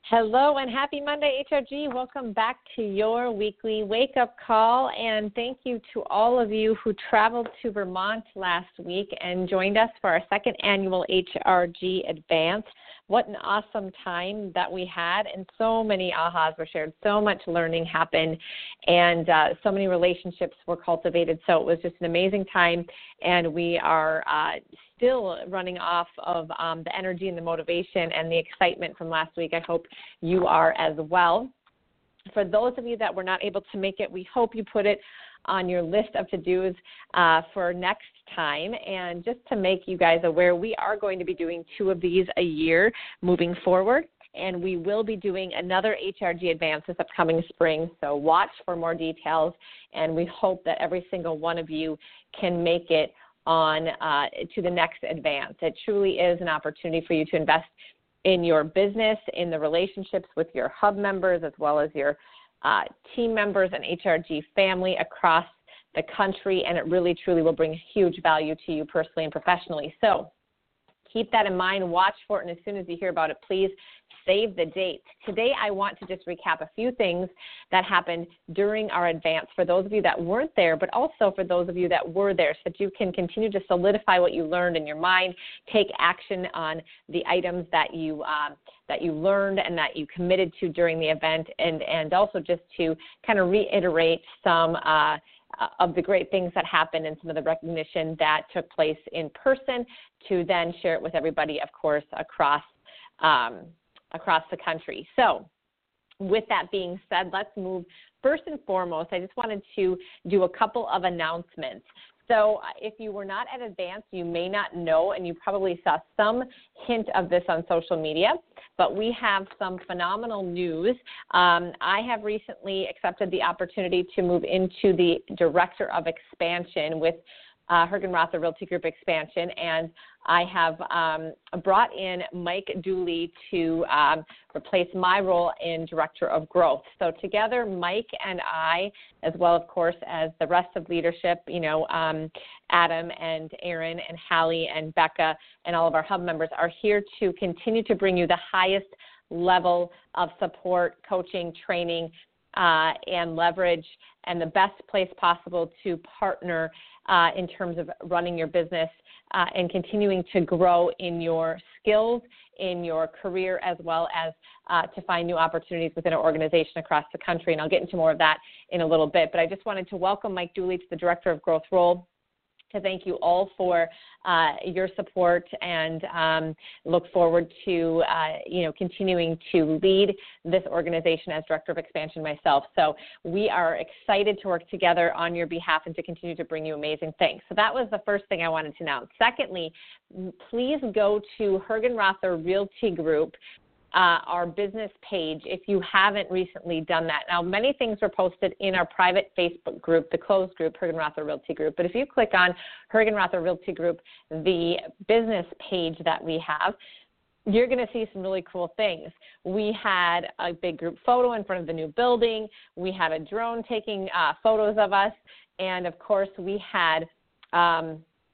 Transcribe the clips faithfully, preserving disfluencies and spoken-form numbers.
Hello and happy Monday, H R G. Welcome back to your weekly wake-up call, and thank you to all of you who traveled to Vermont last week and joined us for our second annual H R G Advance. What an awesome time that we had, and so many ahas were shared, so much learning happened, and uh, so many relationships were cultivated. So it was just an amazing time, and we are uh, still running off of um, the energy and the motivation and the excitement from last week. I hope you are as well. For those of you that were not able to make it, we hope you put it on your list of to-dos uh, for next time. And just to make you guys aware, we are going to be doing two of these a year moving forward, and we will be doing another H R G Advance this upcoming spring. So watch for more details, and we hope that every single one of you can make it on uh, to the next advance. It truly is an opportunity for you to invest in your business, in the relationships with your hub members, as well as your uh, team members and H R G family across the country, and it really, truly will bring huge value to you personally and professionally. So keep that in mind, watch for it, and as soon as you hear about it, please save the date. Today, I want to just recap a few things that happened during our advance for those of you that weren't there, but also for those of you that were there, so that you can continue to solidify what you learned in your mind, take action on the items that you um, that you learned and that you committed to during the event, and, and also just to kind of reiterate some uh, of the great things that happened and some of the recognition that took place in person, to then share it with everybody, of course, across um, across the country. So with that being said, let's move. First and foremost, I just wanted to do a couple of announcements. So if you were not at Advance, you may not know, and you probably saw some hint of this on social media, but we have some phenomenal news. Um, I have recently accepted the opportunity to move into the Director of Expansion with uh, Hergenrother Realty Group Expansion, and I have um, brought in Mike Dooley to um, replace my role in Director of Growth. So together, Mike and I, as well, of course, as the rest of leadership, you know, um, Adam and Aaron and Hallie and Becca and all of our hub members are here to continue to bring you the highest level of support, coaching, training, uh, and leverage, and the best place possible to partner uh, in terms of running your business uh, and continuing to grow in your skills, in your career, as well as uh, to find new opportunities within our organization across the country. And I'll get into more of that in a little bit. But I just wanted to welcome Mike Dooley to the Director of Growth role, to thank you all for uh, your support, and um, look forward to uh, you know continuing to lead this organization as Director of Expansion myself. So we are excited to work together on your behalf and to continue to bring you amazing things. So that was the first thing I wanted to announce. Secondly, please go to Hergenrother Realty Group, Uh, our business page, if you haven't recently done that. Now, many things were posted in our private Facebook group, the closed group, Hergenrother Realty Group. But if you click on Hergenrother Realty Group, the business page that we have, you're going to see some really cool things. We had a big group photo in front of the new building. We had a drone taking uh, photos of us. And, of course, we had um,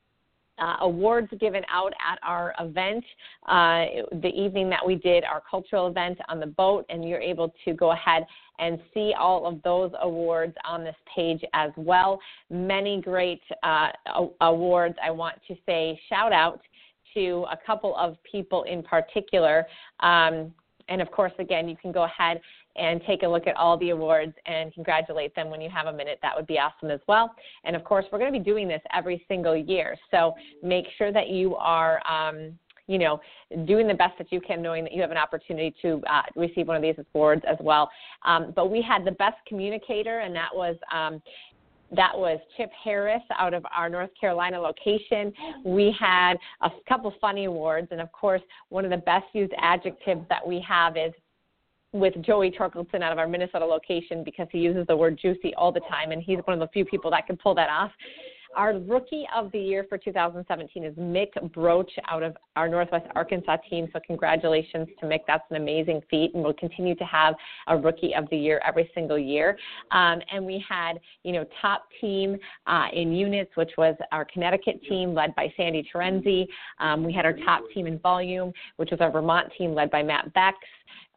Uh, awards given out at our event, uh, the evening that we did our cultural event on the boat, and you're able to go ahead and see all of those awards on this page as well. Many great uh, awards. I want to say shout out to a couple of people in particular. Um, and of course, again, you can go ahead and take a look at all the awards and congratulate them when you have a minute. That would be awesome as well. And of course, we're going to be doing this every single year. So make sure that you are, um, you know, doing the best that you can, knowing that you have an opportunity to uh, receive one of these awards as well. Um, but we had the best communicator, and that was um, That was Chip Harris out of our North Carolina location. We had a couple funny awards, and of course, one of the best used adjectives that we have is with Joey Torkelson out of our Minnesota location, because he uses the word juicy all the time, and he's one of the few people that can pull that off. Our Rookie of the Year for two thousand seventeen is Mick Broach out of our Northwest Arkansas team, so congratulations to Mick. That's an amazing feat, and we'll continue to have a Rookie of the Year every single year. Um, and we had, you know, top team uh, in units, which was our Connecticut team led by Sandy Terenzi. Um, we had our top team in volume, which was our Vermont team led by Matt Becks.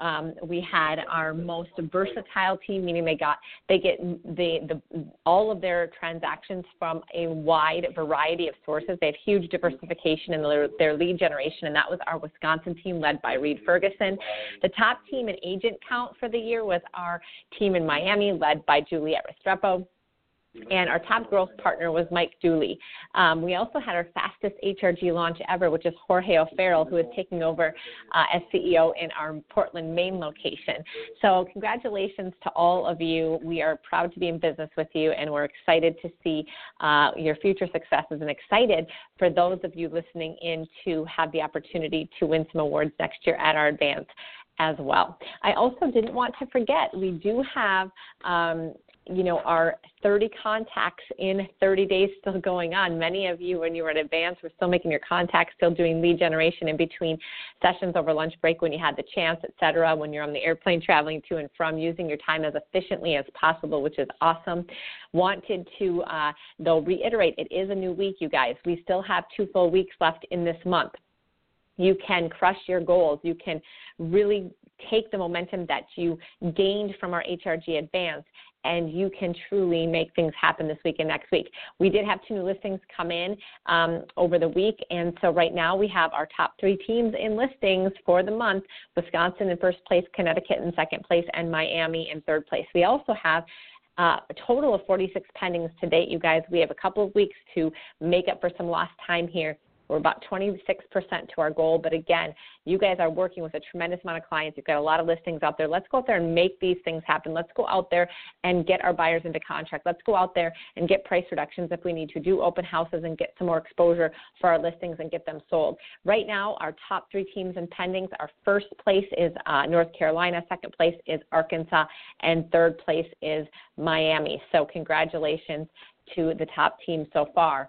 Um, we had our most versatile team, meaning they got they get the, the all of their transactions from a wide variety of sources. They had huge diversification in their, their lead generation, and that was our Wisconsin team led by Reed Ferguson. The top team in agent count for the year was our team in Miami led by Juliette Restrepo. And our top growth partner was Mike Dooley. Um, we also had our fastest H R G launch ever, which is Jorge O'Farrell, who is taking over uh, as C E O in our Portland, Maine location. So congratulations to all of you. We are proud to be in business with you, and we're excited to see uh, your future successes and excited for those of you listening in to have the opportunity to win some awards next year at our Advance as well. I also didn't want to forget, we do have um, you know, our thirty contacts in thirty days still going on. Many of you, when you were at Advance, were still making your contacts, still doing lead generation in between sessions over lunch break when you had the chance, et cetera, when you're on the airplane traveling to and from, using your time as efficiently as possible, which is awesome. Wanted to, uh, though, reiterate, it is a new week, you guys. We still have two full weeks left in this month. You can crush your goals. You can really take the momentum that you gained from our H R G Advance, and you can truly make things happen this week and next week. We did have two new listings come in um, over the week, and so right now we have our top three teams in listings for the month: Wisconsin in first place, Connecticut in second place, and Miami in third place. We also have Uh, a total of forty-six pendings to date, you guys. We have a couple of weeks to make up for some lost time here. We're about twenty-six percent to our goal, but again, you guys are working with a tremendous amount of clients. You've got a lot of listings out there. Let's go out there and make these things happen. Let's go out there and get our buyers into contract. Let's go out there and get price reductions if we need to, do open houses and get some more exposure for our listings and get them sold. Right now, our top three teams in pendings, our first place is uh, North Carolina, second place is Arkansas, and third place is Miami. So congratulations to the top team so far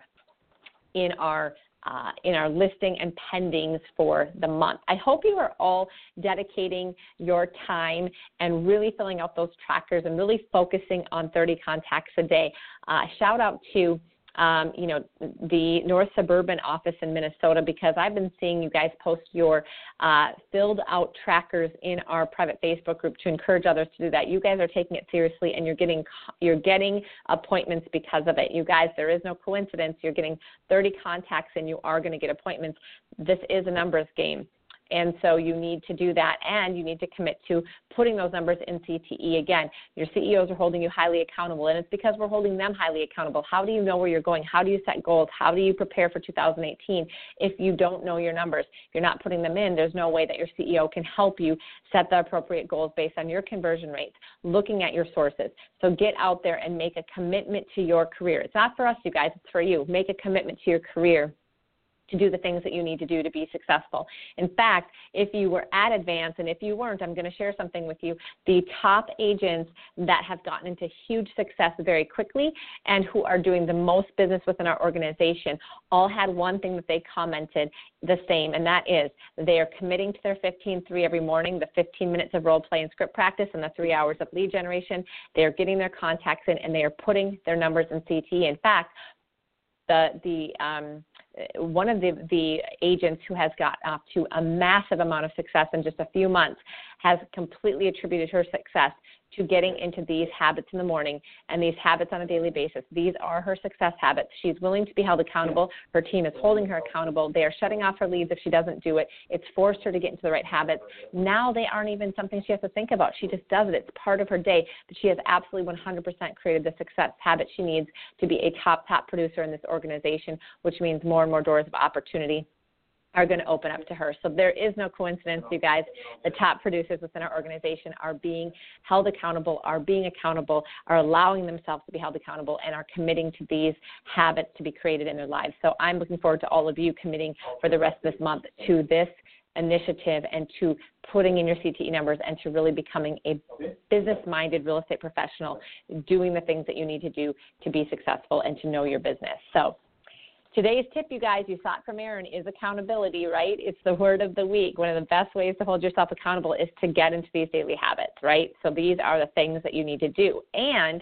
in our Uh, in our listing and pendings for the month. I hope you are all dedicating your time and really filling out those trackers and really focusing on thirty contacts a day. Uh, shout out to Um, you know, the North Suburban office in Minnesota, because I've been seeing you guys post your uh, filled out trackers in our private Facebook group to encourage others to do that. You guys are taking it seriously, and you're getting you're getting appointments because of it. You guys, there is no coincidence. You're getting thirty contacts, and you are going to get appointments. This is a numbers game. And so you need to do that, and you need to commit to putting those numbers in C T E. Again, your C E Os are holding you highly accountable, and it's because we're holding them highly accountable. How do you know where you're going? How do you set goals? How do you prepare for two thousand eighteen if you don't know your numbers? If you're not putting them in, there's no way that your C E O can help you set the appropriate goals based on your conversion rates, looking at your sources. So get out there and make a commitment to your career. It's not for us, you guys. It's for you. Make a commitment to your career to do the things that you need to do to be successful. In fact, if you were at Advance, and if you weren't, I'm going to share something with you. The top agents that have gotten into huge success very quickly and who are doing the most business within our organization all had one thing that they commented the same, and that is they are committing to their fifteen three every morning, the fifteen minutes of role play and script practice and the three hours of lead generation. They are getting their contacts in, and they are putting their numbers in C T E. In fact, the, the um, one of the, the agents who has got off to a massive amount of success in just a few months has completely attributed her success to getting into these habits in the morning and these habits on a daily basis. These are her success habits. She's willing to be held accountable. Her team is holding her accountable. They are shutting off her leads if she doesn't do it. It's forced her to get into the right habits. Now they aren't even something she has to think about. She just does it. It's part of her day. But she has absolutely one hundred percent created the success habit she needs to be a top, top producer in this organization, which means more and more doors of opportunity are going to open up to her. So there is no coincidence, you guys. The top producers within our organization are being held accountable, are being accountable, are allowing themselves to be held accountable, and are committing to these habits to be created in their lives. So I'm looking forward to all of you committing for the rest of this month to this initiative and to putting in your C T E numbers and to really becoming a business-minded real estate professional, doing the things that you need to do to be successful and to know your business. So today's tip, you guys, you saw it from Erin, is accountability, right? It's the word of the week. One of the best ways to hold yourself accountable is to get into these daily habits, right? So these are the things that you need to do. And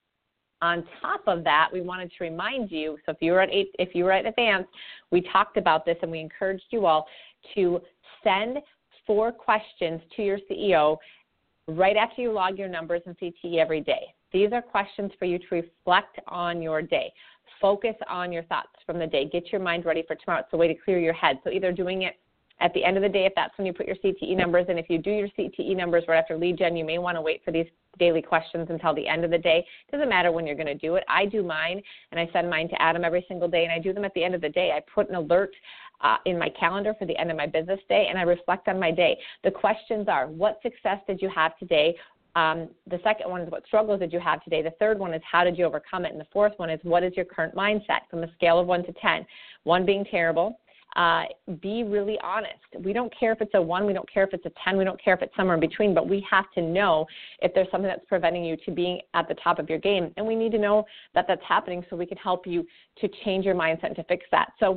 on top of that, we wanted to remind you, so if you were at if you were at Advance, we talked about this and we encouraged you all to send four questions to your C E O right after you log your numbers in C T E every day. These are questions for you to reflect on your day. Focus on your thoughts from the day. Get your mind ready for tomorrow. It's a way to clear your head. So either doing it at the end of the day, if that's when you put your C T E numbers, and if you do your C T E numbers right after lead gen, you may want to wait for these daily questions until the end of the day. It doesn't matter when you're going to do it. I do mine, and I send mine to Adam every single day, and I do them at the end of the day. I put an alert uh, in my calendar for the end of my business day, and I reflect on my day. The questions are, what success did you have today? Um, the second one is, what struggles did you have today? The third one is, how did you overcome it? And the fourth one is, what is your current mindset from a scale of one to ten? One being terrible. Uh, be really honest. We don't care if it's a one, we don't care if it's a ten, we don't care if it's somewhere in between, but we have to know if there's something that's preventing you to being at the top of your game. And we need to know that that's happening so we can help you to change your mindset and to fix that. So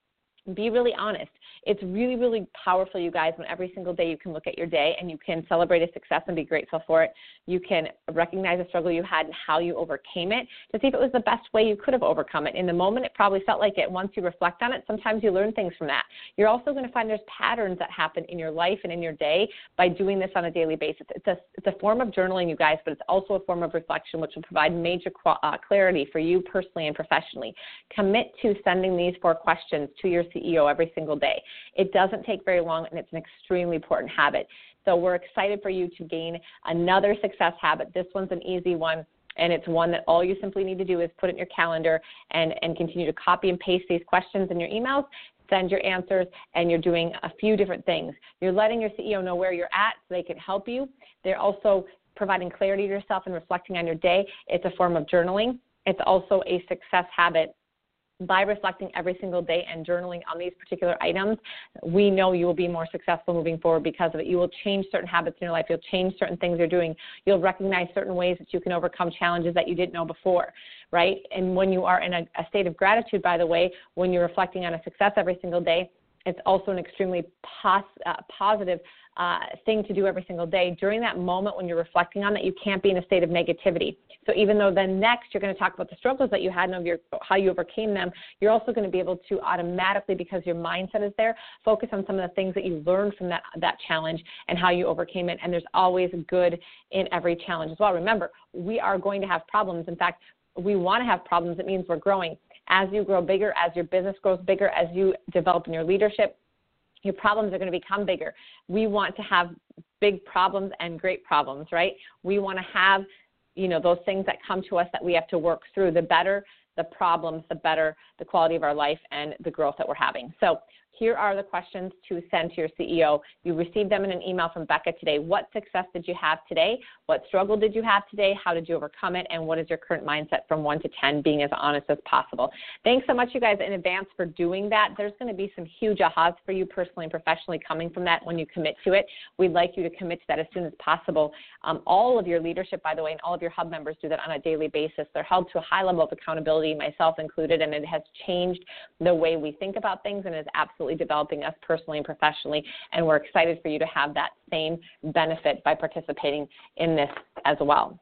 be really honest. It's really, really powerful, you guys, when every single day you can look at your day and you can celebrate a success and be grateful for it. You can recognize a struggle you had and how you overcame it to see if it was the best way you could have overcome it. In the moment, it probably felt like it. Once you reflect on it, sometimes you learn things from that. You're also going to find there's patterns that happen in your life and in your day by doing this on a daily basis. It's a, it's a form of journaling, you guys, but it's also a form of reflection, which will provide major uh, clarity for you personally and professionally. Commit to sending these four questions to your C E O every single day. It doesn't take very long, and it's an extremely important habit. So we're excited for you to gain another success habit. This one's an easy one, and it's one that all you simply need to do is put it in your calendar and, and continue to copy and paste these questions in your emails, send your answers, and you're doing a few different things. You're letting your C E O know where you're at so they can help you. They're also providing clarity to yourself and reflecting on your day. It's a form of journaling. It's also a success habit. By reflecting every single day and journaling on these particular items, we know you will be more successful moving forward because of it. You will change certain habits in your life. You'll change certain things you're doing. You'll recognize certain ways that you can overcome challenges that you didn't know before, right? And when you are in a, a state of gratitude, by the way, when you're reflecting on a success every single day, it's also an extremely pos- uh, positive uh, thing to do every single day. During that moment when you're reflecting on that, you can't be in a state of negativity. So even though then next you're going to talk about the struggles that you had and your, how you overcame them, you're also going to be able to automatically, because your mindset is there, focus on some of the things that you learned from that, that challenge and how you overcame it. And there's always good in every challenge as well. Remember, we are going to have problems. In fact, we want to have problems. It means we're growing. As you grow bigger, as your business grows bigger, as you develop in your leadership, your problems are going to become bigger. We want to have big problems and great problems, right? We want to have, you know, those things that come to us that we have to work through. The better the problems, the better the quality of our life and the growth that we're having. So here are the questions to send to your C E O. You received them in an email from Becca today. What success did you have today? What struggle did you have today? How did you overcome it? And what is your current mindset from one to ten, being as honest as possible? Thanks so much, you guys, in advance for doing that. There's going to be some huge ahas for you personally and professionally coming from that when you commit to it. We'd like you to commit to that as soon as possible. Um, all of your leadership, by the way, and all of your hub members do that on a daily basis. They're held to a high level of accountability, myself included, and it has changed the way we think about things and is absolutely developing us personally and professionally, and we're excited for you to have that same benefit by participating in this as well.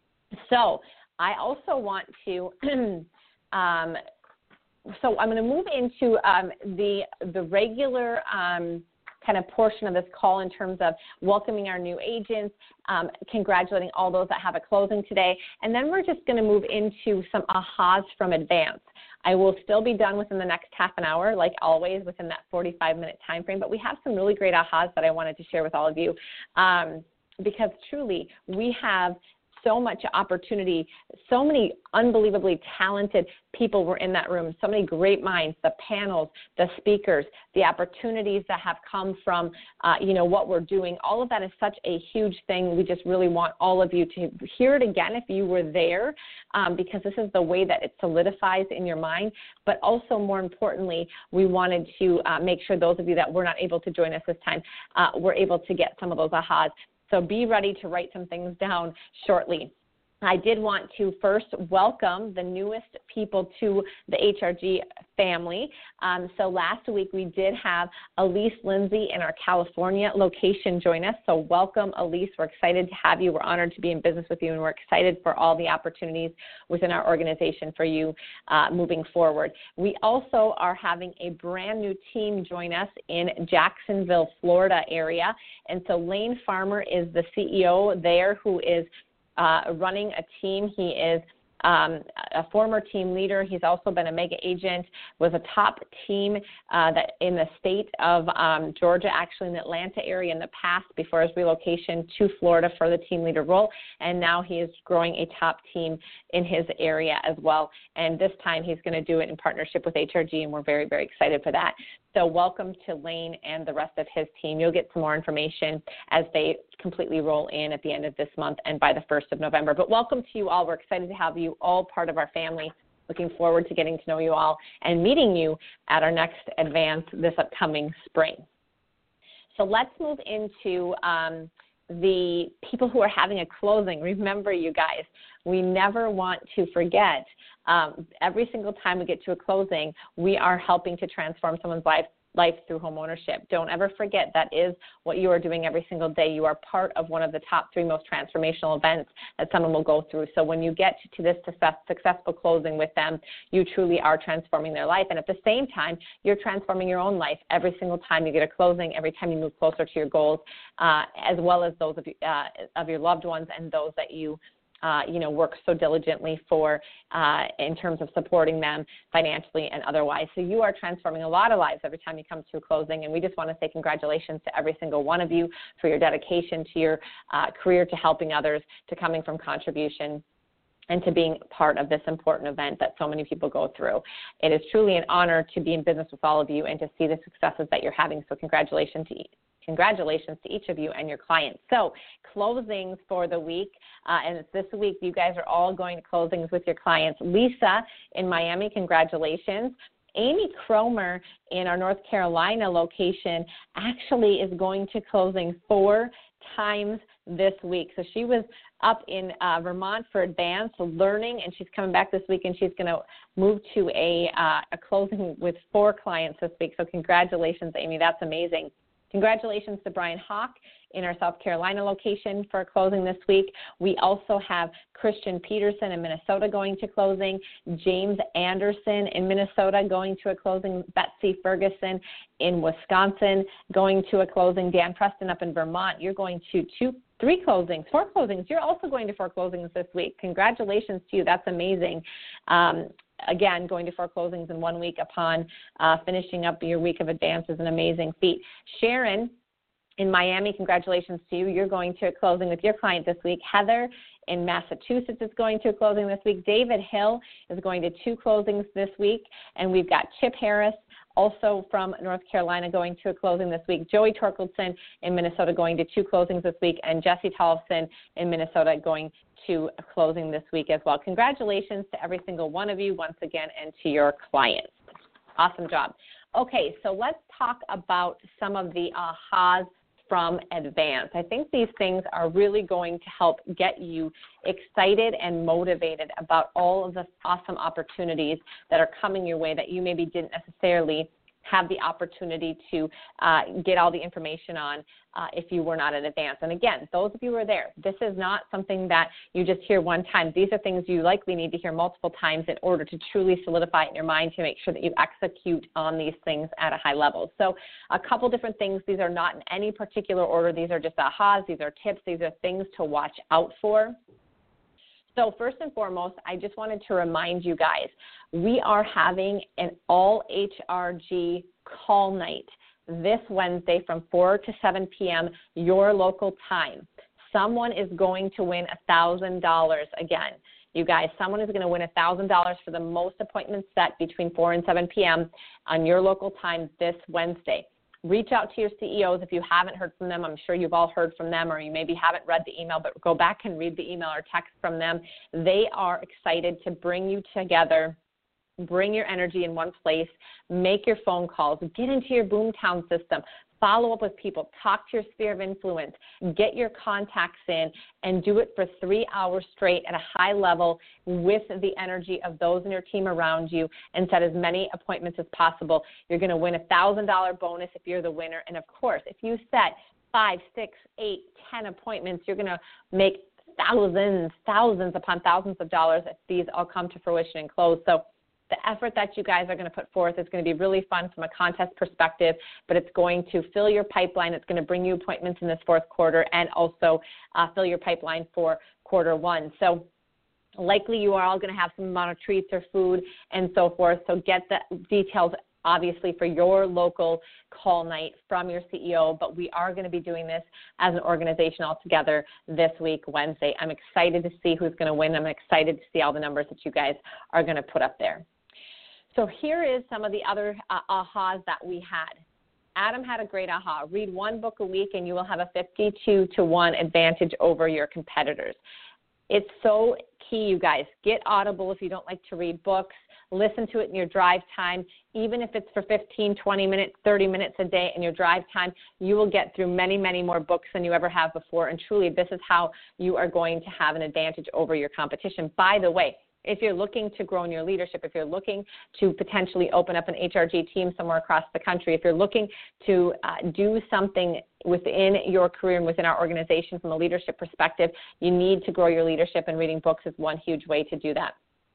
So I also want to, um, so I'm going to move into um, the, the regular um, kind of portion of this call in terms of welcoming our new agents, um, congratulating all those that have a closing today, and then we're just going to move into some ahas from advance. I will still be done within the next half an hour, like always, within that forty-five minute time frame, but we have some really great ahas that I wanted to share with all of you um, because truly we have so much opportunity, so many unbelievably talented people were in that room, so many great minds, the panels, the speakers, the opportunities that have come from, uh, you know, what we're doing. All of that is such a huge thing. We just really want all of you to hear it again if you were there, um, because this is the way that it solidifies in your mind. But also, more importantly, we wanted to uh, make sure those of you that were not able to join us this time uh, were able to get some of those ahas. So be ready to write some things down shortly. I did want to first welcome the newest people to the H R G family. Um, so last week we did have Elise Lindsay in our California location join us. So welcome, Elise. We're excited to have you. We're honored to be in business with you, and we're excited for all the opportunities within our organization for you uh, moving forward. We also are having a brand new team join us in Jacksonville, Florida area. And so Lane Farmer is the C E O there, who is Uh, running a team. He is um, a former team leader. He's also been a mega agent, was a top team uh, that in the state of um, Georgia, actually in the Atlanta area in the past before his relocation to Florida for the team leader role. And now he is growing a top team in his area as well. And this time he's going to do it in partnership with H R G, and we're very, very excited for that. So welcome to Lane and the rest of his team. You'll get some more information as they completely roll in at the end of this month and by the first of November. But welcome to you all. We're excited to have you all part of our family. Looking forward to getting to know you all and meeting you at our next advance this upcoming spring. So let's move into um, the people who are having a closing. Remember, you guys, we never want to forget, um, every single time we get to a closing, we are helping to transform someone's life life through home ownership. Don't ever forget that is what you are doing every single day. You are part of one of the top three most transformational events that someone will go through. So when you get to this success, successful closing with them, you truly are transforming their life. And at the same time, you're transforming your own life every single time you get a closing, every time you move closer to your goals, uh, as well as those of, uh, of your loved ones and those that you Uh, you know, work so diligently for uh, in terms of supporting them financially and otherwise. So you are transforming a lot of lives every time you come to a closing, and we just want to say congratulations to every single one of you for your dedication to your uh, career, to helping others, to coming from contribution, and to being part of this important event that so many people go through. It is truly an honor to be in business with all of you and to see the successes that you're having. So congratulations to each. Congratulations to each of you and your clients. So closings for the week, uh, and it's this week, you guys are all going to closings with your clients. Lisa in Miami, congratulations. Amy Cromer in our North Carolina location actually is going to closing four times this week. So she was up in uh, Vermont for advanced learning, and she's coming back this week, and she's going to move to a, uh, a closing with four clients this week. So congratulations, Amy. That's amazing. Congratulations to Brian Hawk in our South Carolina location for a closing this week. We also have Christian Peterson in Minnesota going to closing, James Anderson in Minnesota going to a closing, Betsy Ferguson in Wisconsin going to a closing, Dan Preston up in Vermont. You're going to two, three closings, four closings. You're also going to four closings this week. Congratulations to you. That's amazing. Um, Again, going to four closings in one week upon uh, finishing up your week of advance is an amazing feat. Sharon in Miami, congratulations to you. You're going to a closing with your client this week. Heather in Massachusetts is going to a closing this week. David Hill is going to two closings this week. And we've got Chip Harris, also from North Carolina, going to a closing this week. Joey Torkeldsen in Minnesota going to two closings this week. And Jesse Tollefson in Minnesota going to a closing this week as well. Congratulations to every single one of you once again, and to your clients. Awesome job. Okay, so let's talk about some of the ahas from advance. I think these things are really going to help get you excited and motivated about all of the awesome opportunities that are coming your way that you maybe didn't necessarily have the opportunity to uh, get all the information on uh, if you were not in advance. And again, those of you who are there, this is not something that you just hear one time. These are things you likely need to hear multiple times in order to truly solidify it in your mind to make sure that you execute on these things at a high level. So a couple different things. These are not in any particular order. These are just ahas. These are tips. These are things to watch out for. So first and foremost, I just wanted to remind you guys, we are having an all H R G call night this Wednesday from four to seven p.m. your local time. Someone is going to win one thousand dollars again. You guys, someone is going to win one thousand dollars for the most appointments set between four and seven p.m. on your local time this Wednesday. Reach out to your C E Os if you haven't heard from them. I'm sure you've all heard from them, or you maybe haven't read the email, but go back and read the email or text from them. They are excited to bring you together, bring your energy in one place, make your phone calls, get into your Boomtown system, Follow up with people, talk to your sphere of influence, get your contacts in, and do it for three hours straight at a high level with the energy of those in your team around you, and set as many appointments as possible. You're going to win a one thousand dollars bonus if you're the winner. And of course, if you set five, six, eight, ten appointments, you're going to make thousands, thousands upon thousands of dollars if these all come to fruition and close. So the effort that you guys are going to put forth is going to be really fun from a contest perspective, but it's going to fill your pipeline. It's going to bring you appointments in this fourth quarter, and also uh, fill your pipeline for quarter one. So likely you are all going to have some amount of treats or food and so forth. So get the details, obviously, for your local call night from your C E O, but we are going to be doing this as an organization all together this week, Wednesday. I'm excited to see who's going to win. I'm excited to see all the numbers that you guys are going to put up there. So here is some of the other uh, ahas that we had. Adam had a great aha. Read one book a week and you will have a fifty-two to one advantage over your competitors. It's so key, you guys. Get Audible if you don't like to read books. Listen to it in your drive time. Even if it's for fifteen, twenty minutes, thirty minutes a day in your drive time, you will get through many, many more books than you ever have before. And truly, this is how you are going to have an advantage over your competition. By the way, if you're looking to grow in your leadership, if you're looking to potentially open up an H R G team somewhere across the country, if you're looking to uh, do something within your career and within our organization from a leadership perspective, you need to grow your leadership, and reading books is one huge way to do that.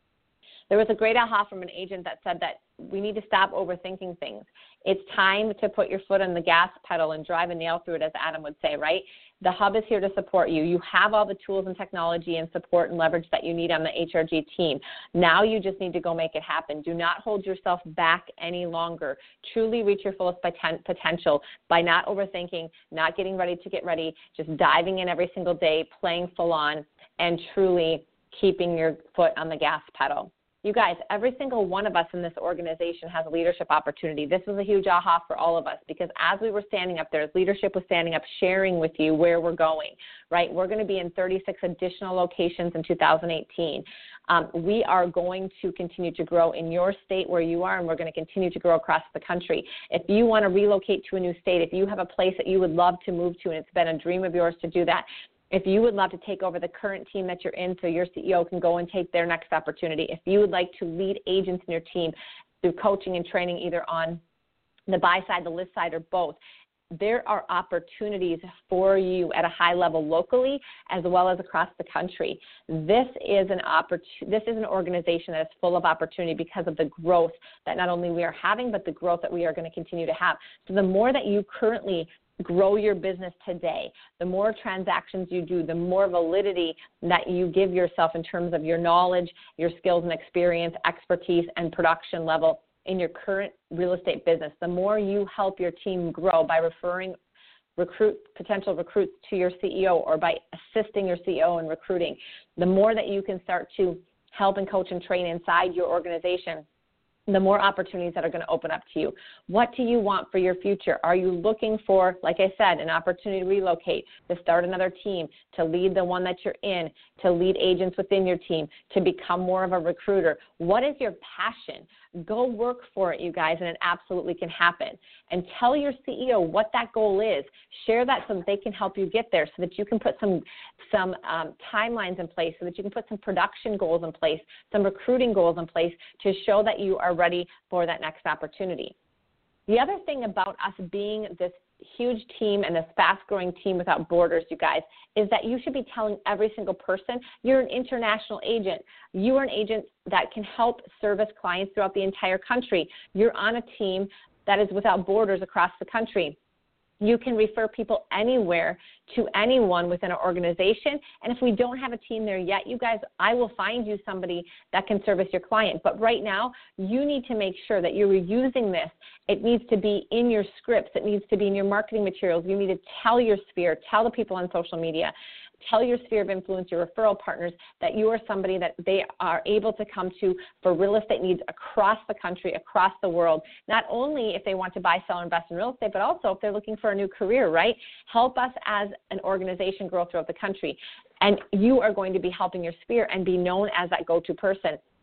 There was a great aha from an agent that said that we need to stop overthinking things. It's time to put your foot on the gas pedal and drive a nail through it, as Adam would say, right? The hub is here to support you. You have all the tools and technology and support and leverage that you need on the H R G team. Now you just need to go make it happen. Do not hold yourself back any longer. Truly reach your fullest potential by not overthinking, not getting ready to get ready, just diving in every single day, playing full on, and truly keeping your foot on the gas pedal. You guys, every single one of us in this organization has a leadership opportunity. This was a huge aha for all of us, because as we were standing up there, as leadership was standing up, sharing with you where we're going, right? We're going to be in thirty-six additional locations in two thousand eighteen. Um, we are going to continue to grow in your state where you are, and we're going to continue to grow across the country. If you want to relocate to a new state, if you have a place that you would love to move to, and it's been a dream of yours to do that, if you would love to take over the current team that you're in so your C E O can go and take their next opportunity, if you would like to lead agents in your team through coaching and training either on the buy side, the list side, or both, there are opportunities for you at a high level locally as well as across the country. This is an opportunity. This is an organization that is full of opportunity because of the growth that not only we are having, but the growth that we are going to continue to have. So the more that you currently grow your business today, the more transactions you do, the more validity that you give yourself in terms of your knowledge, your skills and experience, expertise, and production level in your current real estate business, the more you help your team grow by referring recruit potential recruits to your C E O, or by assisting your C E O in recruiting, the more that you can start to help and coach and train inside your organization, the more opportunities that are going to open up to you. What do you want for your future? Are you looking for, like I said, an opportunity to relocate, to start another team, to lead the one that you're in, to lead agents within your team, to become more of a recruiter? What is your passion? Go work for it, you guys, and it absolutely can happen. And tell your C E O what that goal is. Share that so that they can help you get there, so that you can put some some um, timelines in place, so that you can put some production goals in place, some recruiting goals in place to show that you are ready for that next opportunity. The other thing about us being this huge team and this fast-growing team without borders, you guys, is that you should be telling every single person you're an international agent. You are an agent that can help service clients throughout the entire country. You're on a team that is without borders across the country. You can refer people anywhere to anyone within our organization. And if we don't have a team there yet, you guys, I will find you somebody that can service your client. But right now, you need to make sure that you're using this. It needs to be in your scripts. It needs to be in your marketing materials. You need to tell your sphere, tell the people on social media, tell your sphere of influence, your referral partners, that you are somebody that they are able to come to for real estate needs across the country, across the world, not only if they want to buy, sell, or invest in real estate, but also if they're looking for a new career, right? Help us as an organization grow throughout the country. And you are going to be helping your sphere and be known as that go-to person.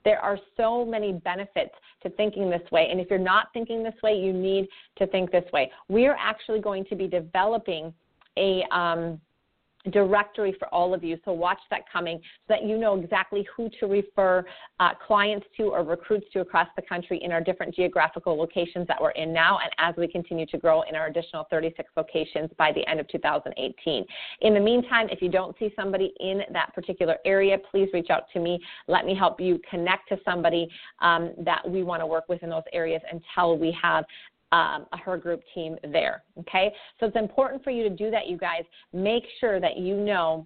There are so many benefits to thinking this way. And if you're not thinking this way, you need to think this way. We are actually going to be developing a um, directory for all of you, so watch that coming so that you know exactly who to refer uh, clients to or recruits to across the country in our different geographical locations that we're in now, and as we continue to grow in our additional thirty-six locations by the end of two thousand eighteen. In the meantime, if you don't see somebody in that particular area, please reach out to me. Let me help you connect to somebody um, that we want to work with in those areas until we have Um, a Her Group team there, okay? So it's important for you to do that, you guys. Make sure that you know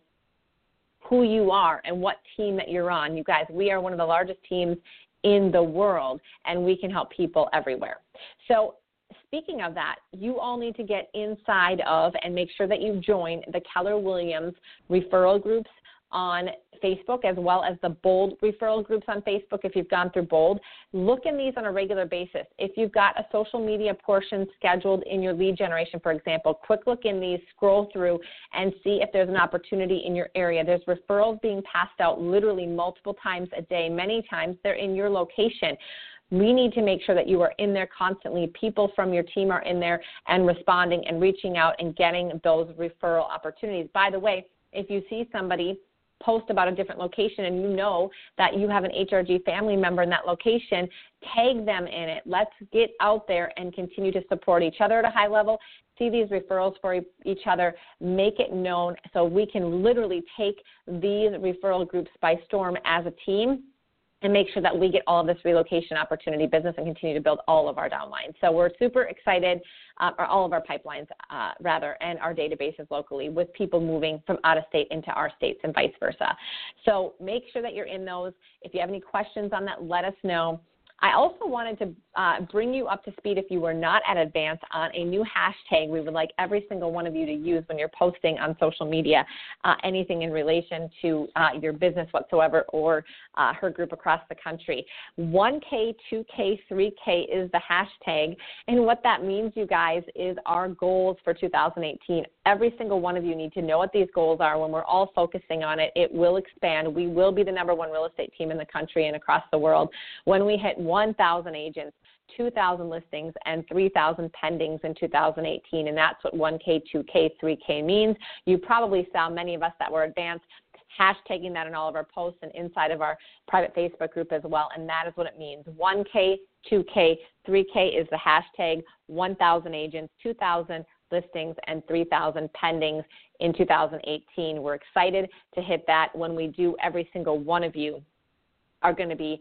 who you are and what team that you're on. You guys, we are one of the largest teams in the world, and we can help people everywhere. So speaking of that, you all need to get inside of and make sure that you join the Keller Williams referral groups on Facebook, as well as the Bold referral groups on Facebook if you've gone through Bold. Look in these on a regular basis. If you've got a social media portion scheduled in your lead generation, for example, quick look in these, scroll through, and see if there's an opportunity in your area. There's referrals being passed out literally multiple times a day. Many times they're in your location. We need to make sure that you are in there constantly. People from your team are in there and responding and reaching out and getting those referral opportunities. By the way, if you see somebody post about a different location and you know that you have an H R G family member in that location, tag them in it. Let's get out there and continue to support each other at a high level. See these referrals for each other, make it known so we can literally take these referral groups by storm as a team and make sure that we get all of this relocation opportunity business and continue to build all of our downlines. So we're super excited, uh, or all of our pipelines, uh, rather, and our databases locally with people moving from out of state into our states and vice versa. So make sure that you're in those. If you have any questions on that, let us know. I also wanted to uh, bring you up to speed, if you were not at Advance, on a new hashtag we would like every single one of you to use when you're posting on social media, uh, anything in relation to uh, your business whatsoever or uh, Her Group across the country. one K, two K, three K is the hashtag, and what that means, you guys, is our goals for two thousand eighteen. Every single one of you need to know what these goals are. When we're all focusing on it, it will expand. We will be the number one real estate team in the country and across the world when we hit one thousand agents, two thousand listings, and three thousand pendings in two thousand eighteen, and that's what one K, two K, three K means. You probably saw many of us that were advanced hashtagging that in all of our posts and inside of our private Facebook group as well, and that is what it means. one K, two K, three K is the hashtag, one thousand agents, two thousand listings, and three thousand pendings in two thousand eighteen. We're excited to hit that. When we do, every single one of you are going to be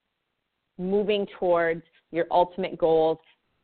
moving towards your ultimate goals,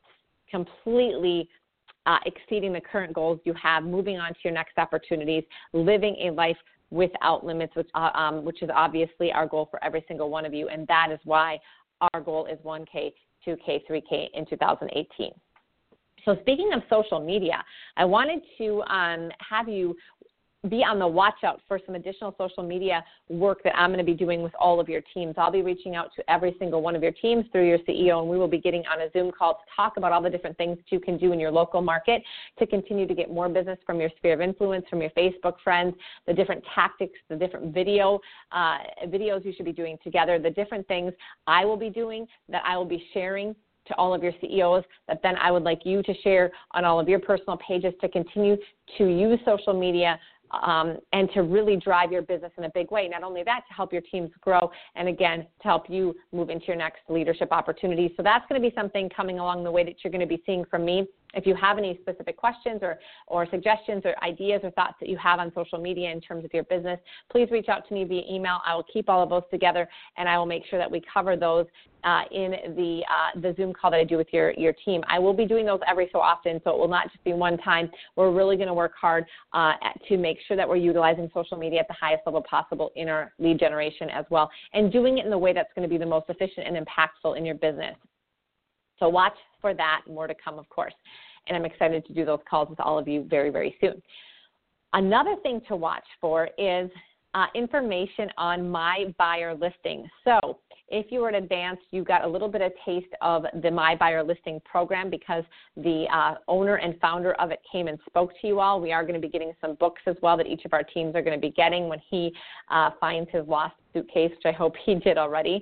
completely uh, exceeding the current goals you have, moving on to your next opportunities, living a life without limits, which, uh, um, which is obviously our goal for every single one of you, and that is why our goal is one K, two K, three K in two thousand eighteen. So speaking of social media, I wanted to um, have you be on the watch out for some additional social media work that I'm going to be doing with all of your teams. I'll be reaching out to every single one of your teams through your C E O, and we will be getting on a Zoom call to talk about all the different things that you can do in your local market to continue to get more business from your sphere of influence, from your Facebook friends, the different tactics, the different video uh, videos you should be doing together, the different things I will be doing that I will be sharing to all of your C E Os that then I would like you to share on all of your personal pages to continue to use social media Um, and to really drive your business in a big way. Not only that, to help your teams grow, and again, to help you move into your next leadership opportunities. So that's going to be something coming along the way that you're going to be seeing from me. If you have any specific questions or, or suggestions or ideas or thoughts that you have on social media in terms of your business, please reach out to me via email. I will keep all of those together, and I will make sure that we cover those uh, in the uh, the Zoom call that I do with your, your team. I will be doing those every so often, so it will not just be one time. We're really going to work hard uh, at, to make sure that we're utilizing social media at the highest level possible in our lead generation as well, and doing it in the way that's going to be the most efficient and impactful in your business. So watch for that, more to come, of course. And I'm excited to do those calls with all of you very, very soon. Another thing to watch for is uh, information on My Buyer Listing. So if you were at Advance, you got a little bit of taste of the My Buyer Listing program because the uh, owner and founder of it came and spoke to you all. We are going to be getting some books as well that each of our teams are going to be getting when he uh, finds his lost suitcase, which I hope he did already.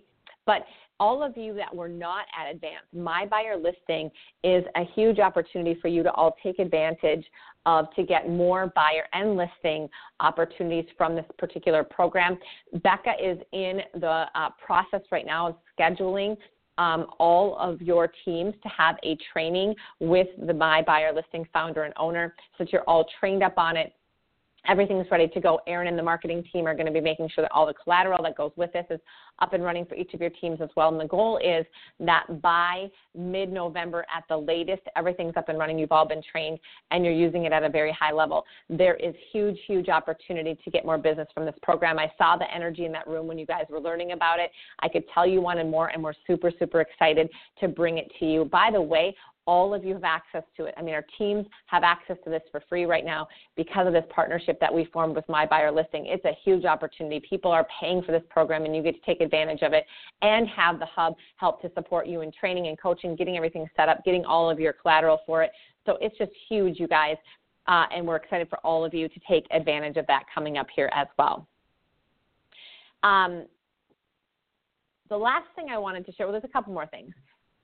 But all of you that were not at Advance, My Buyer Listing is a huge opportunity for you to all take advantage of to get more buyer and listing opportunities from this particular program. Becca is in the uh, process right now of scheduling um, all of your teams to have a training with the My Buyer Listing founder and owner so that you're all trained up on it. Everything's ready to go. Erin and the marketing team are going to be making sure that all the collateral that goes with this is up and running for each of your teams as well. And the goal is that by mid-November at the latest, everything's up and running. You've all been trained and you're using it at a very high level. There is huge, huge opportunity to get more business from this program. I saw the energy in that room when you guys were learning about it. I could tell you wanted more, and we're super, super excited to bring it to you. By the way, all of you have access to it. I mean, our teams have access to this for free right now because of this partnership that we formed with My Buyer Listing. It's a huge opportunity. People are paying for this program, and you get to take advantage of it and have the hub help to support you in training and coaching, getting everything set up, getting all of your collateral for it. So it's just huge, you guys, uh, and we're excited for all of you to take advantage of that coming up here as well. Um, the last thing I wanted to share, well, there's a couple more things.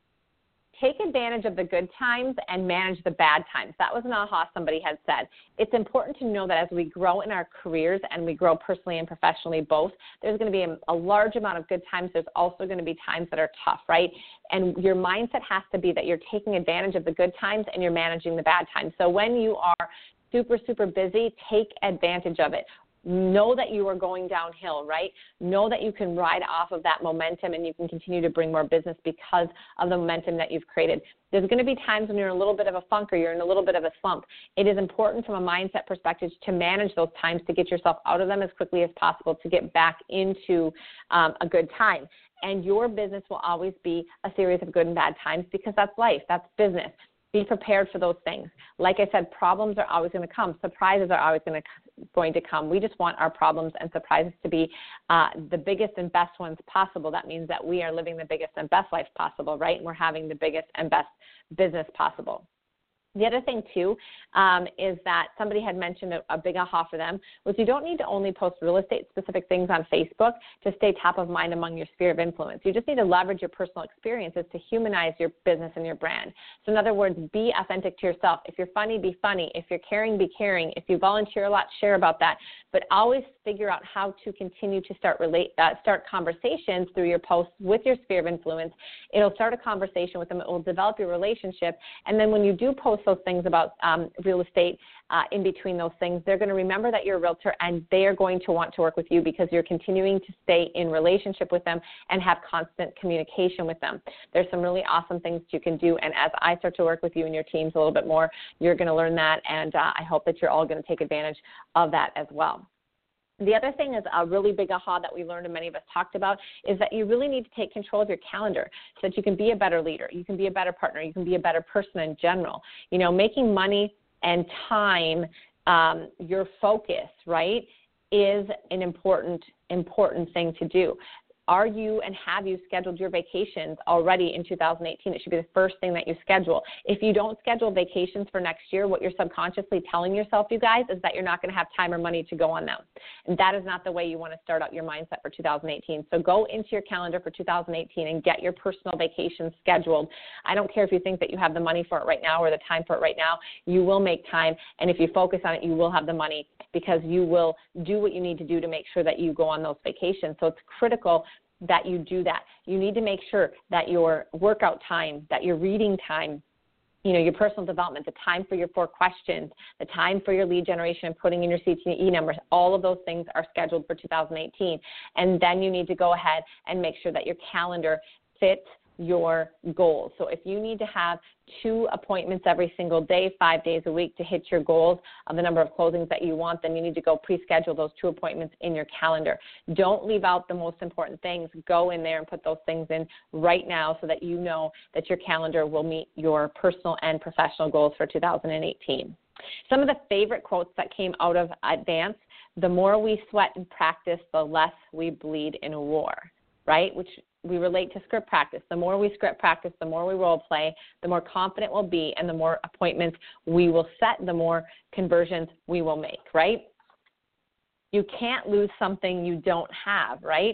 Take advantage of the good times and manage the bad times. That was an aha somebody had said. It's important to know that as we grow in our careers and we grow personally and professionally both, there's going to be a, a large amount of good times. There's also going to be times that are tough, right? And your mindset has to be that you're taking advantage of the good times and you're managing the bad times. So when you are super, super busy, take advantage of it. Know that you are going downhill, right? Know that you can ride off of that momentum and you can continue to bring more business because of the momentum that you've created. There's going to be times when you're in a little bit of a funk or you're in a little bit of a slump. It is important from a mindset perspective to manage those times, to get yourself out of them as quickly as possible, to get back into um, a good time. And your business will always be a series of good and bad times because that's life, that's business. Be prepared for those things. Like I said, problems are always going to come. Surprises are always going to going to come. We just want our problems and surprises to be uh, the biggest and best ones possible. That means that we are living the biggest and best life possible, right? And we're having the biggest and best business possible. The other thing, too, um, is that somebody had mentioned a, a big aha for them was you don't need to only post real estate-specific things on Facebook to stay top of mind among your sphere of influence. You just need to leverage your personal experiences to humanize your business and your brand. So in other words, be authentic to yourself. If you're funny, be funny. If you're caring, be caring. If you volunteer a lot, share about that. But always figure out how to continue to start relate, uh, start conversations through your posts with your sphere of influence. It'll start a conversation with them. It will develop your relationship. And then when you do post those things about um, real estate uh, in between those things, they're going to remember that you're a realtor and they are going to want to work with you because you're continuing to stay in relationship with them and have constant communication with them. There's some really awesome things you can do, and as I start to work with you and your teams a little bit more, you're going to learn that, and uh, I hope that you're all going to take advantage of that as well. The other thing is a really big aha that we learned and many of us talked about is that you really need to take control of your calendar so that you can be a better leader, you can be a better partner, you can be a better person in general. You know, making money and time um, your focus, right, is an important, important thing to do. Are you and have you scheduled your vacations already in two thousand eighteen? It should be the first thing that you schedule. If you don't schedule vacations for next year, what you're subconsciously telling yourself, you guys, is that you're not going to have time or money to go on them. And that is not the way you want to start out your mindset for two thousand eighteen. So go into your calendar for two thousand eighteen and get your personal vacations scheduled. I don't care if you think that you have the money for it right now or the time for it right now. You will make time. And if you focus on it, you will have the money because you will do what you need to do to make sure that you go on those vacations. So it's critical that you do that. You need to make sure that your workout time, that your reading time, you know, your personal development, the time for your four questions, the time for your lead generation and putting in your C T E numbers, all of those things are scheduled for two thousand eighteen. And then you need to go ahead and make sure that your calendar fits your goals. So if you need to have two appointments every single day, five days a week to hit your goals of the number of closings that you want, then you need to go pre-schedule those two appointments in your calendar. Don't leave out the most important things. Go in there and put those things in right now so that you know that your calendar will meet your personal and professional goals for two thousand eighteen. Some of the favorite quotes that came out of Advance: the more we sweat and practice, the less we bleed in war, right? Which we relate to script practice. The more we script practice, the more we role play, the more confident we'll be, and the more appointments we will set, the more conversions we will make, right? You can't lose something you don't have, right?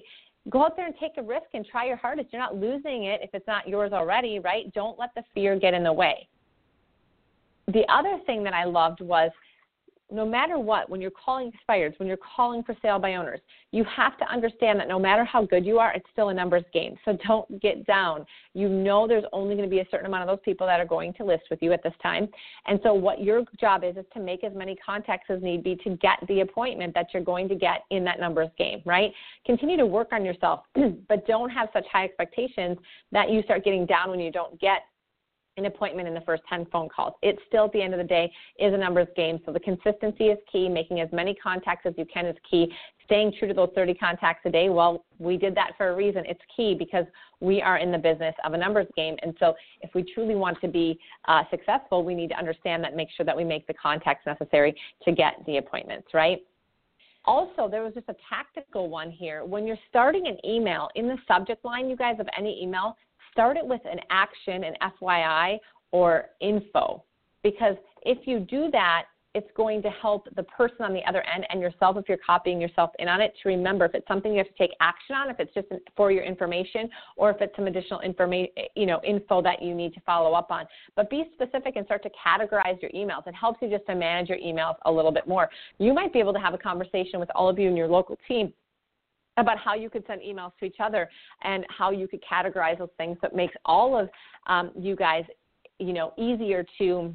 go out there and take a risk and try your hardest. You're not losing it if it's not yours already, right? Don't let the fear get in the way. The other thing that I loved was no matter what, when you're calling expireds, when you're calling for sale by owners, you have to understand that no matter how good you are, it's still a numbers game. So don't get down. You know there's only going to be a certain amount of those people that are going to list with you at this time. And so what your job is is to make as many contacts as need be to get the appointment that you're going to get in that numbers game, right? Continue to work on yourself, but don't have such high expectations that you start getting down when you don't get an appointment in the first ten phone calls. It still, at the end of the day, is a numbers game. So the consistency is key. Making as many contacts as you can is key. Staying true to those thirty contacts a day, well, we did that for a reason. It's key because we are in the business of a numbers game. And so if we truly want to be uh, successful, we need to understand that, make sure that we make the contacts necessary to get the appointments, right? Also, there was just a tactical one here. When you're starting an email, in the subject line, you guys, of any email, start it with an action, an F Y I, or info. Because if you do that, it's going to help the person on the other end and yourself, if you're copying yourself in on it, to remember if it's something you have to take action on, if it's just for your information, or if it's some additional information, you know, info that you need to follow up on. But be specific and start to categorize your emails. It helps you just to manage your emails a little bit more. You might be able to have a conversation with all of you in your local team about how you could send emails to each other and how you could categorize those things. So it makes all of um, you guys, you know, easier to,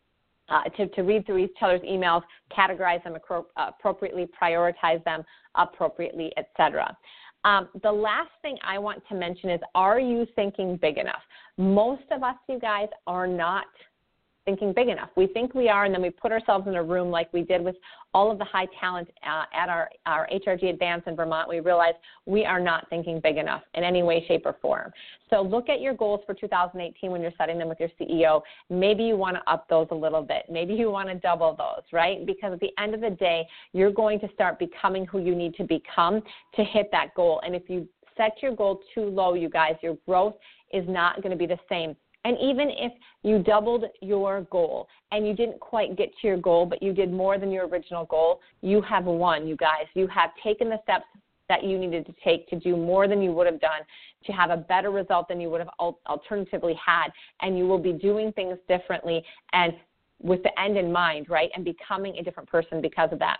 uh, to to read through each other's emails, categorize them accro- uh, appropriately, prioritize them appropriately, et cetera. Um, the last thing I want to mention is, are you thinking big enough? Most of us, you guys, are not thinking big enough. We think we are, and then we put ourselves in a room like we did with all of the high talent uh, at our, our H R G Advance in Vermont. We realized we are not thinking big enough in any way, shape, or form. So look at your goals for two thousand eighteen when you're setting them with your C E O. Maybe you want to up those a little bit. Maybe you want to double those, right? Because at the end of the day, you're going to start becoming who you need to become to hit that goal. And if you set your goal too low, you guys, your growth is not going to be the same. And even if you doubled your goal and you didn't quite get to your goal, but you did more than your original goal, you have won, you guys. You have taken the steps that you needed to take to do more than you would have done, to have a better result than you would have alternatively had. And you will be doing things differently and with the end in mind, right, and becoming a different person because of that.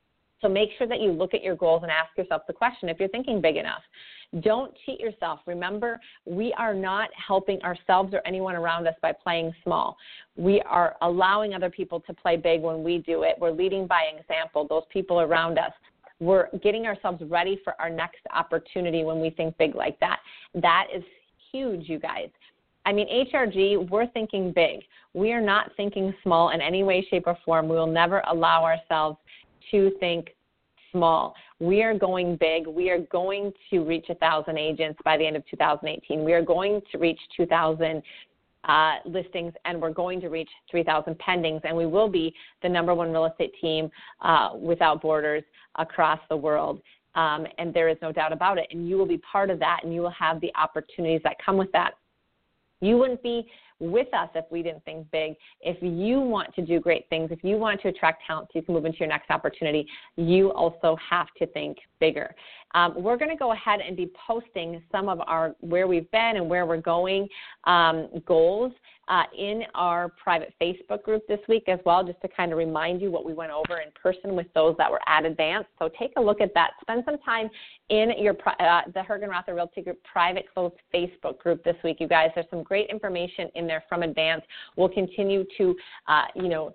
So make sure that you look at your goals and ask yourself the question, if you're thinking big enough. Don't cheat yourself. Remember, we are not helping ourselves or anyone around us by playing small. We are allowing other people to play big when we do it. We're leading by example, those people around us. We're getting ourselves ready for our next opportunity when we think big like that. That is huge, you guys. I mean, H R G, we're thinking big. We are not thinking small in any way, shape, or form. We will never allow ourselves to think small. We are going big. We are going to reach one thousand agents by the end of two thousand eighteen. We are going to reach two thousand uh, listings, and we're going to reach three thousand pendings, and we will be the number one real estate team uh, without borders across the world. Um, and there is no doubt about it. And you will be part of that, and you will have the opportunities that come with that. You wouldn't be with us if we didn't think big. If you want to do great things, if you want to attract talent so you can move into your next opportunity, you also have to think bigger. Um, we're going to go ahead and be posting some of our where we've been and where we're going um, goals uh, in our private Facebook group this week as well, just to kind of remind you what we went over in person with those that were at Advance. So take a look at that. Spend some time in your uh, the Hergen Rother Realty Group private closed Facebook group this week, you guys. There's some great information in there from Advance. We'll continue to, uh, you know,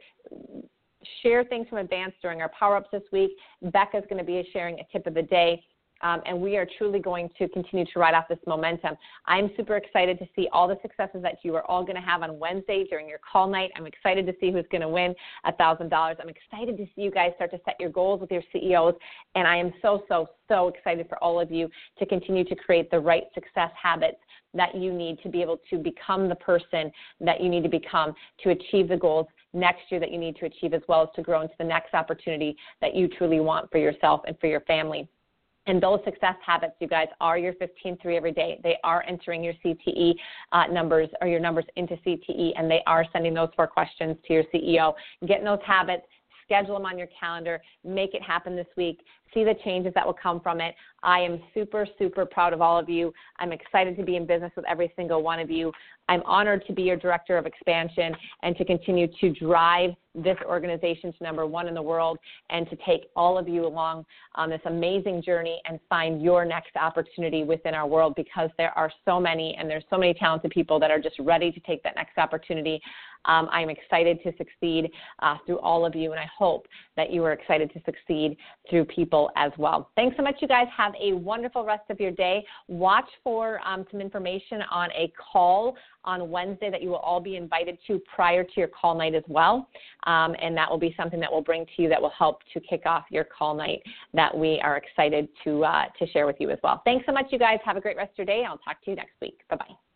share things from Advance during our power-ups this week. Becca's going to be sharing a tip of the day. Um, and we are truly going to continue to ride off this momentum. I'm super excited to see all the successes that you are all going to have on Wednesday during your call night. I'm excited to see who's going to win one thousand dollars. I'm excited to see you guys start to set your goals with your C E Os. And I am so, so, so excited for all of you to continue to create the right success habits that you need to be able to become the person that you need to become to achieve the goals next year that you need to achieve, as well as to grow into the next opportunity that you truly want for yourself and for your family. And those success habits, you guys, are your fifteen three every day. They are entering your C T E uh, numbers or your numbers into C T E, and they are sending those four questions to your C E O. Getting those habits, schedule them on your calendar, make it happen this week, see the changes that will come from it. I am super, super proud of all of you. I'm excited to be in business with every single one of you. I'm honored to be your director of expansion and to continue to drive this organization to number one in the world and to take all of you along on this amazing journey and find your next opportunity within our world, because there are so many and there's so many talented people that are just ready to take that next opportunity. Um, I'm excited to succeed uh, through all of you, and I hope that you are excited to succeed through people as well. Thanks so much, you guys. Have a wonderful rest of your day. Watch for um, some information on a call on Wednesday that you will all be invited to prior to your call night as well, um, and that will be something that we'll bring to you that will help to kick off your call night that we are excited to, uh, to share with you as well. Thanks so much, you guys. Have a great rest of your day. I'll talk to you next week. Bye-bye.